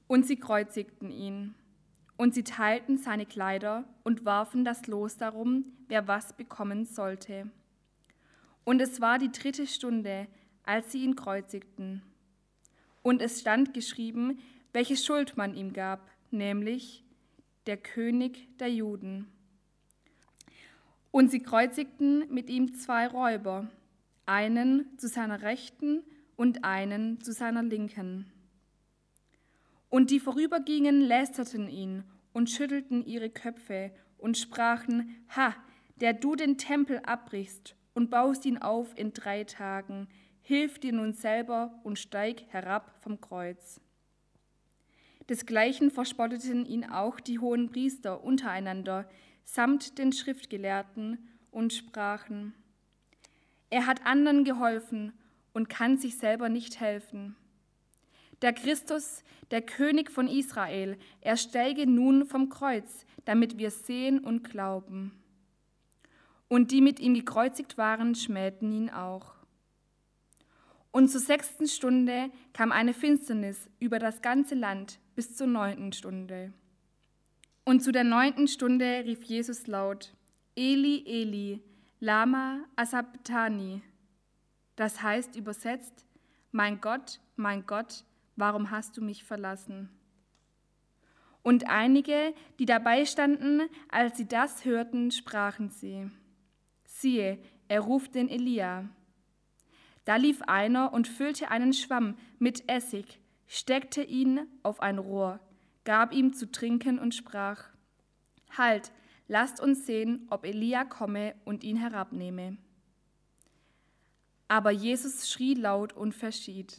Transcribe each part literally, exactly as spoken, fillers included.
Und sie kreuzigten ihn. Und sie teilten seine Kleider und warfen das Los darum, wer was bekommen sollte. Und es war die dritte Stunde, als sie ihn kreuzigten. Und es stand geschrieben, welche Schuld man ihm gab, nämlich der König der Juden. Und sie kreuzigten mit ihm zwei Räuber, einen zu seiner Rechten und einen zu seiner Linken. Und die vorübergingen, lästerten ihn und schüttelten ihre Köpfe und sprachen, Ha, der du den Tempel abbrichst und baust ihn auf in drei Tagen, hilf dir nun selber und steig herab vom Kreuz. Desgleichen verspotteten ihn auch die hohen Priester untereinander, samt den Schriftgelehrten, und sprachen, er hat anderen geholfen und kann sich selber nicht helfen. Der Christus, der König von Israel, er steige nun vom Kreuz, damit wir sehen und glauben. Und die mit ihm gekreuzigt waren, schmähten ihn auch. Und zur sechsten Stunde kam eine Finsternis über das ganze Land bis zur neunten Stunde. Und zu der neunten Stunde rief Jesus laut, Eli, Eli, lama asabtani. Das heißt übersetzt, mein Gott, mein Gott, warum hast du mich verlassen? Und einige, die dabei standen, als sie das hörten, sprachen sie, siehe, er ruft den Elia. Da lief einer und füllte einen Schwamm mit Essig, steckte ihn auf ein Rohr, gab ihm zu trinken und sprach, Halt, lasst uns sehen, ob Elia komme und ihn herabnehme. Aber Jesus schrie laut und verschied.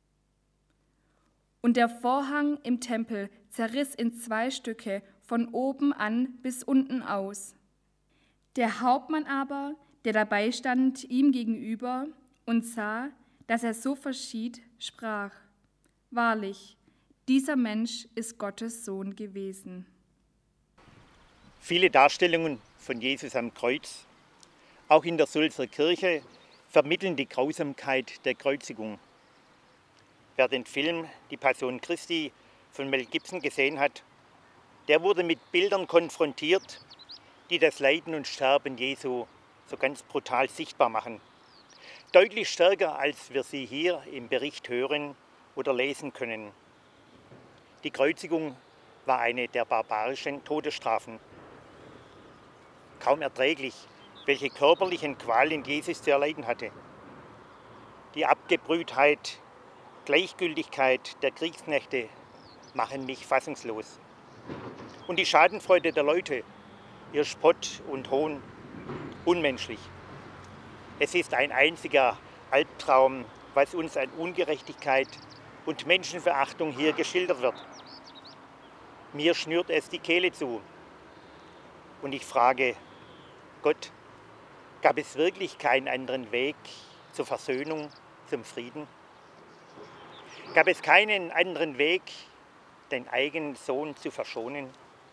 Und der Vorhang im Tempel zerriss in zwei Stücke, von oben an bis unten aus. Der Hauptmann aber, der dabei stand, ihm gegenüber und sah, dass er so verschied, sprach, Wahrlich, dieser Mensch ist Gottes Sohn gewesen. Viele Darstellungen von Jesus am Kreuz, auch in der Sulzer Kirche, vermitteln die Grausamkeit der Kreuzigung. Wer den Film Die Passion Christi von Mel Gibson gesehen hat, der wurde mit Bildern konfrontiert, die das Leiden und Sterben Jesu so ganz brutal sichtbar machen. Deutlich stärker, als wir sie hier im Bericht hören oder lesen können. Die Kreuzigung war eine der barbarischen Todesstrafen. Kaum erträglich, welche körperlichen Qualen Jesus zu erleiden hatte. Die Abgebrühtheit, Gleichgültigkeit der Kriegsknechte machen mich fassungslos. Und die Schadenfreude der Leute, ihr Spott und Hohn, unmenschlich. Es ist ein einziger Albtraum, was uns an Ungerechtigkeit und Menschenverachtung hier geschildert wird. Mir schnürt es die Kehle zu. Und ich frage, Gott, gab es wirklich keinen anderen Weg zur Versöhnung, zum Frieden? Gab es keinen anderen Weg, den eigenen Sohn zu verschonen?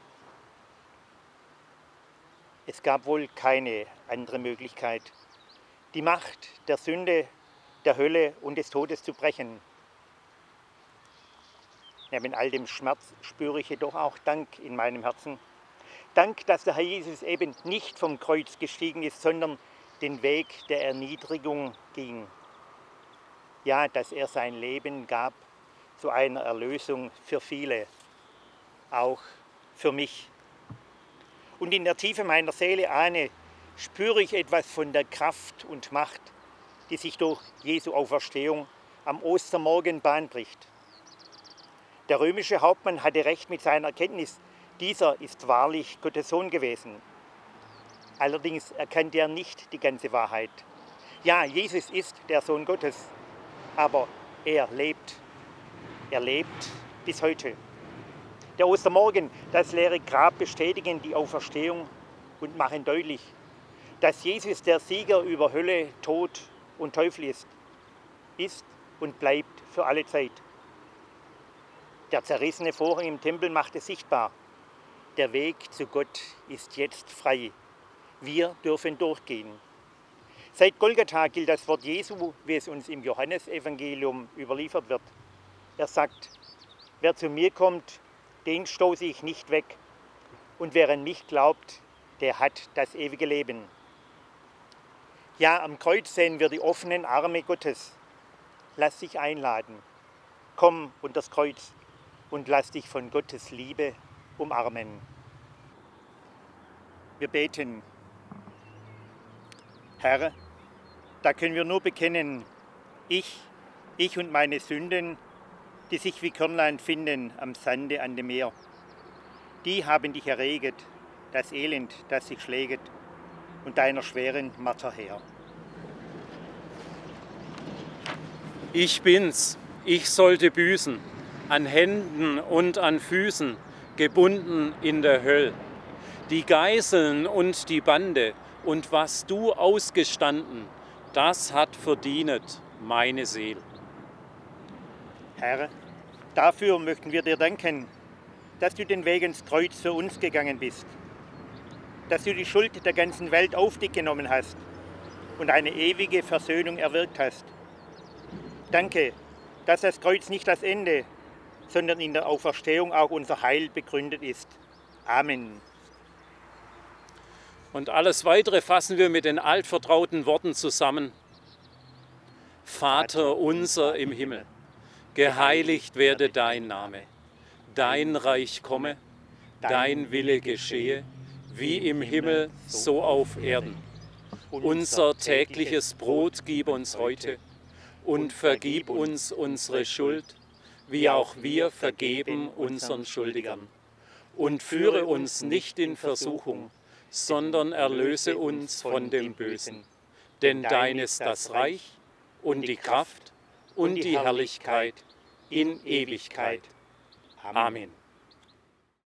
Es gab wohl keine andere Möglichkeit, die Macht der Sünde, der Hölle und des Todes zu brechen. Neben all dem Schmerz spüre ich jedoch auch Dank in meinem Herzen. Dank, dass der Herr Jesus eben nicht vom Kreuz gestiegen ist, sondern den Weg der Erniedrigung ging. Ja, dass er sein Leben gab zu einer Erlösung für viele, auch für mich. Und in der Tiefe meiner Seele ahne, spüre ich etwas von der Kraft und Macht, die sich durch Jesu Auferstehung am Ostermorgen Bahn bricht. Der römische Hauptmann hatte recht mit seiner Erkenntnis, dieser ist wahrlich Gottes Sohn gewesen. Allerdings erkannte er nicht die ganze Wahrheit. Ja, Jesus ist der Sohn Gottes, aber er lebt. Er lebt bis heute. Der Ostermorgen, das leere Grab bestätigen die Auferstehung und machen deutlich, dass Jesus der Sieger über Hölle, Tod und Teufel ist, ist und bleibt für alle Zeit. Der zerrissene Vorhang im Tempel macht es sichtbar. Der Weg zu Gott ist jetzt frei. Wir dürfen durchgehen. Seit Golgatha gilt das Wort Jesu, wie es uns im Johannesevangelium überliefert wird. Er sagt, Wer zu mir kommt, den stoße ich nicht weg. Und wer an mich glaubt, der hat das ewige Leben. Ja, am Kreuz sehen wir die offenen Arme Gottes. Lass dich einladen. Komm unter das Kreuz und lass dich von Gottes Liebe umarmen. Wir beten. Herr, da können wir nur bekennen, ich, ich und meine Sünden, die sich wie Körnlein finden am Sande an dem Meer, die haben dich erreget, das Elend, das sich schläget, und deiner schweren Marter her. Ich bin's, ich sollte büßen, an Händen und an Füßen, gebunden in der Höll. Die Geißeln und die Bande und was du ausgestanden, das hat verdient meine Seele. Herr, dafür möchten wir dir danken, dass du den Weg ins Kreuz für uns gegangen bist, dass du die Schuld der ganzen Welt auf dich genommen hast und eine ewige Versöhnung erwirkt hast. Danke, dass das Kreuz nicht das Ende, sondern in der Auferstehung auch unser Heil begründet ist. Amen. Und alles Weitere fassen wir mit den altvertrauten Worten zusammen. Vater unser im Himmel, geheiligt werde dein Name, dein Reich komme, dein Wille geschehe, wie im Himmel, so auf Erden. Unser tägliches Brot gib uns heute und vergib uns unsere Schuld, wie auch wir vergeben unseren Schuldigern. Und führe uns nicht in Versuchung, sondern erlöse uns von dem Bösen. Denn dein ist das Reich und die Kraft und die Herrlichkeit in Ewigkeit. Amen.